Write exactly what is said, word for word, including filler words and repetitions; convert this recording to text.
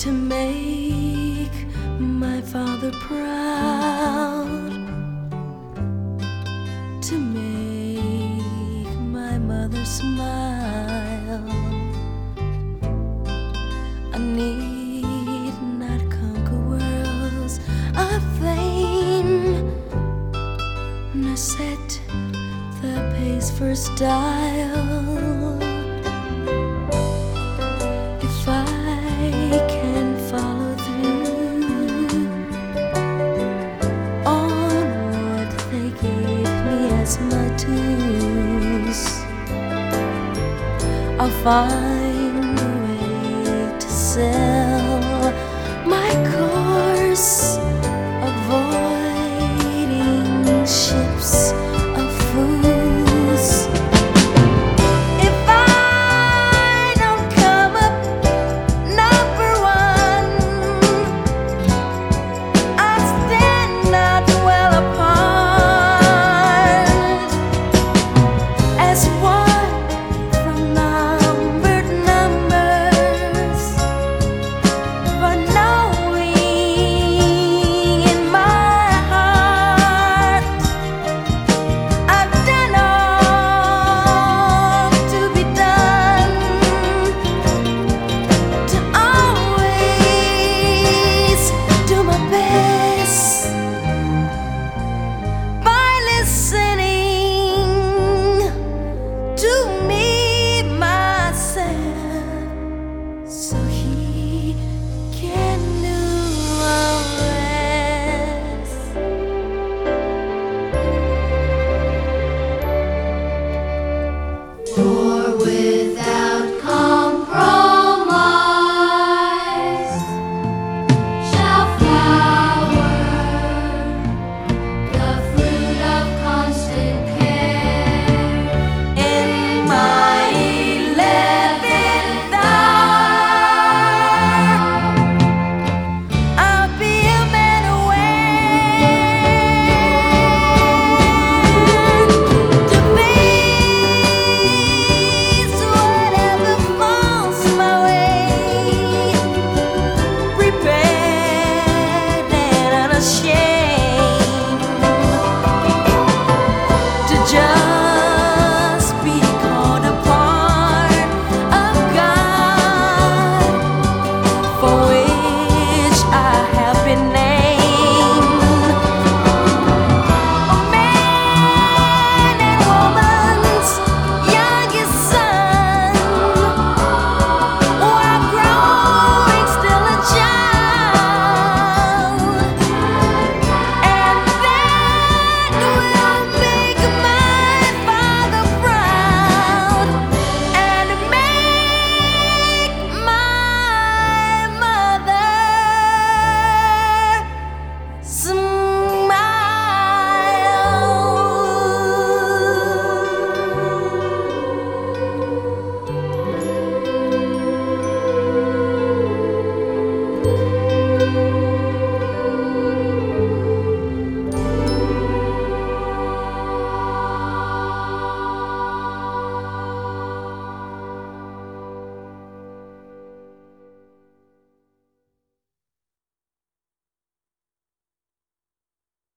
to make my father proud, to make my mother smile. I need not conquer worlds of fame, nor set the pace for style. If I can follow through on what they gave me as my tools, I'll find a way to sell